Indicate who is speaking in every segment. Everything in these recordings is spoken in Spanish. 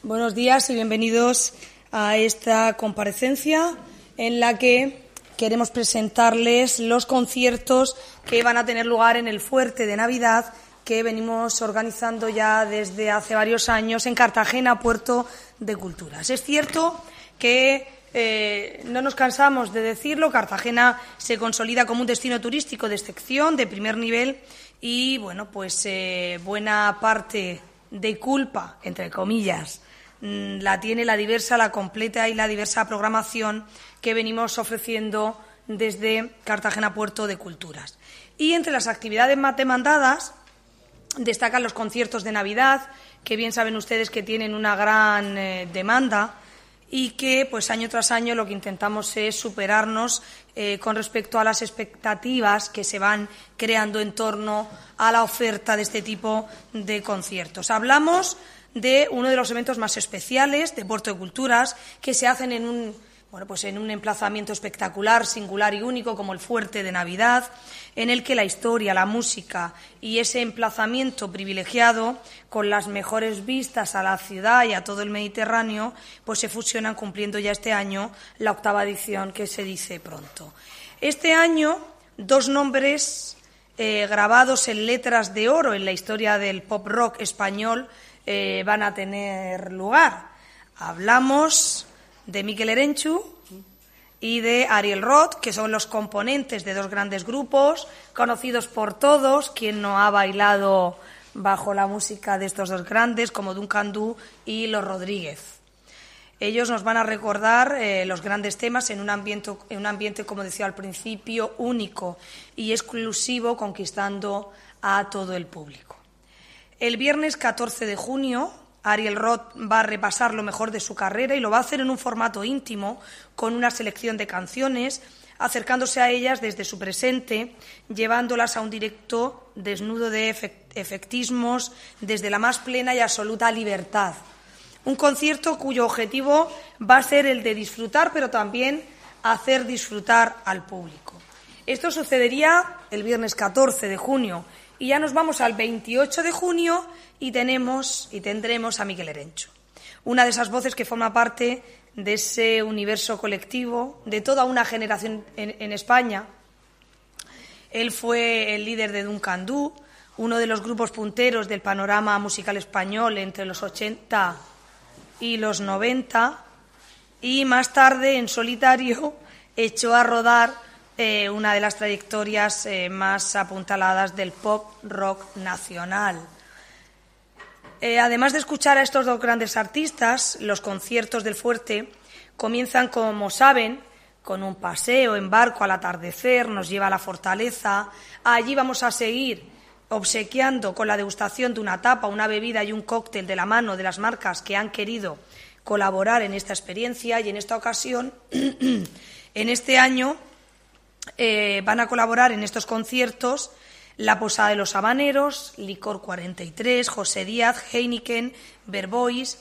Speaker 1: Buenos días y bienvenidos a esta comparecencia en la que queremos presentarles los conciertos que van a tener lugar en el Fuerte de Navidad que venimos organizando ya desde hace varios años en Cartagena, Puerto de Culturas. Es cierto que no nos cansamos de decirlo, Cartagena se consolida como un destino turístico de excepción, de primer nivel y, bueno, pues buena parte de culpa, entre comillas, la tiene la diversa, la completa y la diversa programación que venimos ofreciendo desde Cartagena Puerto de Culturas. Y entre las actividades más demandadas destacan los conciertos de Navidad, que bien saben ustedes que tienen una gran demanda y que pues año tras año lo que intentamos es superarnos con respecto a las expectativas que se van creando en torno a la oferta de este tipo de conciertos. Hablamos de uno de los eventos más especiales de Puerto de Culturas que se hacen en un emplazamiento espectacular, singular y único como el Fuerte de Navidad, en el que la historia, la música y ese emplazamiento privilegiado con las mejores vistas a la ciudad y a todo el Mediterráneo, pues se fusionan cumpliendo ya este año la 8ª edición, que se dice pronto. Este año, 2 nombres grabados en letras de oro en la historia del pop rock español van a tener lugar. Hablamos de Mikel Erenchun y de Ariel Roth, que son los componentes de 2 grandes grupos, conocidos por todos, quien no ha bailado bajo la música de estos 2 grandes, como Duncan Du y Los Rodríguez. Ellos nos van a recordar los grandes temas en un ambiente, como decía al principio, único y exclusivo, conquistando a todo el público. El viernes 14 de junio, Ariel Roth va a repasar lo mejor de su carrera y lo va a hacer en un formato íntimo, con una selección de canciones, acercándose a ellas desde su presente, llevándolas a un directo desnudo de efectismos, desde la más plena y absoluta libertad. Un concierto cuyo objetivo va a ser el de disfrutar, pero también hacer disfrutar al público. Esto sucedería el viernes 14 de junio y ya nos vamos al 28 de junio y tendremos a Mikel Erenchun, una de esas voces que forma parte de ese universo colectivo, de toda una generación en España. Él fue el líder de Duncan Du, uno de los grupos punteros del panorama musical español entre los 80 y los 90, y más tarde, en solitario, echó a rodar una de las trayectorias más apuntaladas del pop rock nacional. Además de escuchar a estos 2 grandes artistas, los conciertos del Fuerte comienzan, como saben, con un paseo en barco al atardecer, nos lleva a la fortaleza. Allí vamos a seguir obsequiando con la degustación de una tapa, una bebida y un cóctel de la mano de las marcas que han querido colaborar en esta experiencia, y en esta ocasión, en este año, van a colaborar en estos conciertos La Posada de los Habaneros, Licor 43, José Díaz, Heineken, Verbois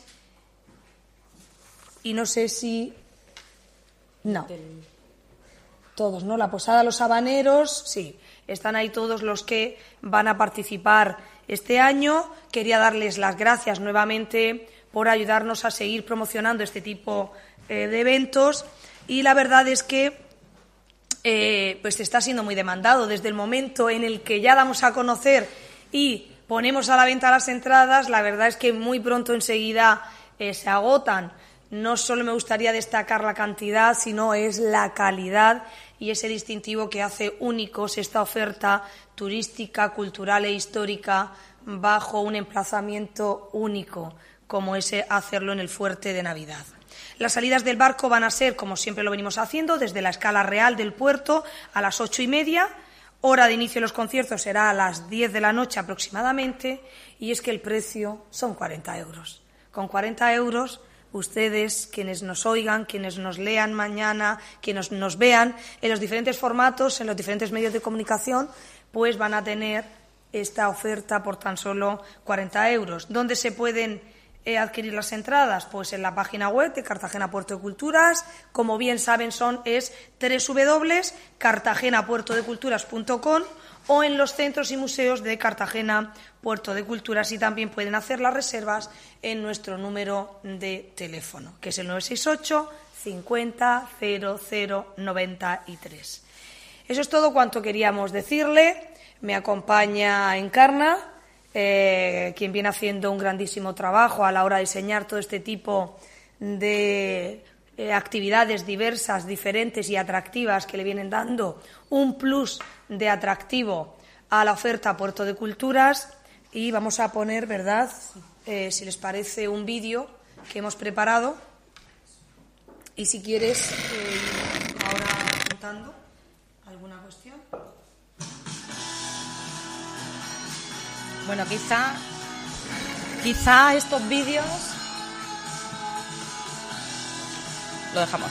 Speaker 1: y no sé si... No, todos, ¿no? La Posada de los Habaneros, sí, están ahí todos los que van a participar este año. Quería darles las gracias nuevamente por ayudarnos a seguir promocionando este tipo de eventos, y la verdad es que pues está siendo muy demandado. Desde el momento en el que ya damos a conocer y ponemos a la venta las entradas, la verdad es que muy pronto enseguida se agotan. No solo me gustaría destacar la cantidad, sino es la calidad y ese distintivo que hace únicos esta oferta turística, cultural e histórica bajo un emplazamiento único, como ese hacerlo en el Fuerte de Navidad. Las salidas del barco van a ser, como siempre lo venimos haciendo, desde la Escala Real del puerto a las 8:30. Hora de inicio de los conciertos será a las 10 de la noche aproximadamente, y es que el precio son 40 euros. Con 40 euros, ustedes, quienes nos oigan, quienes nos lean mañana, quienes nos vean en los diferentes formatos, en los diferentes medios de comunicación, pues van a tener esta oferta por tan solo 40 euros. ¿Dónde se pueden adquirir las entradas? Pues en la página web de Cartagena Puerto de Culturas. Como bien saben, es www.cartagenapuertodeculturas.com, o en los centros y museos de Cartagena, Puerto de Culturas, y también pueden hacer las reservas en nuestro número de teléfono, que es el 968 50 00 93. Eso es todo cuanto queríamos decirle. Me acompaña Encarna, quien viene haciendo un grandísimo trabajo a la hora de diseñar todo este tipo de actividades diversas, diferentes y atractivas que le vienen dando un plus de atractivo a la oferta Puerto de Culturas. Y vamos a poner, ¿verdad?, si les parece, un vídeo que hemos preparado. Y si quieres, ahora contando alguna cuestión.
Speaker 2: Bueno, quizá estos vídeos lo dejamos.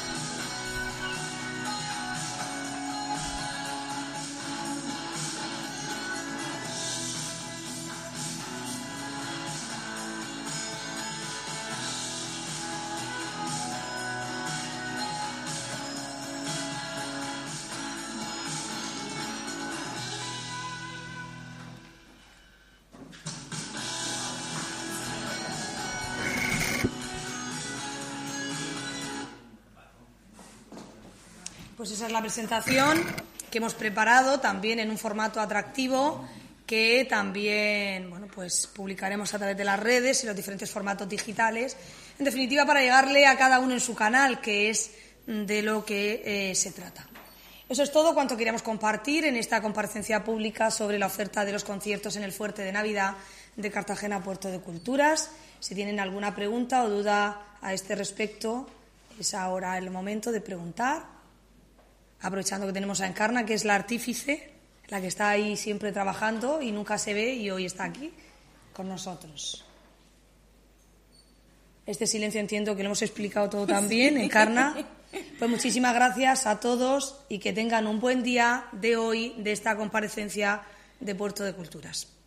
Speaker 1: Pues esa es la presentación que hemos preparado, también en un formato atractivo, que también, bueno, pues publicaremos a través de las redes y los diferentes formatos digitales, en definitiva para llegarle a cada uno en su canal, que es de lo que se trata. Eso es todo cuanto queríamos compartir en esta comparecencia pública sobre la oferta de los conciertos en el Fuerte de Navidad de Cartagena, Puerto de Culturas. Si tienen alguna pregunta o duda a este respecto, es ahora el momento de preguntar. Aprovechando que tenemos a Encarna, que es la artífice, la que está ahí siempre trabajando y nunca se ve, y hoy está aquí con nosotros. Este silencio entiendo que lo hemos explicado todo también, Encarna. Pues muchísimas gracias a todos y que tengan un buen día de hoy, de esta comparecencia de Puerto de Culturas.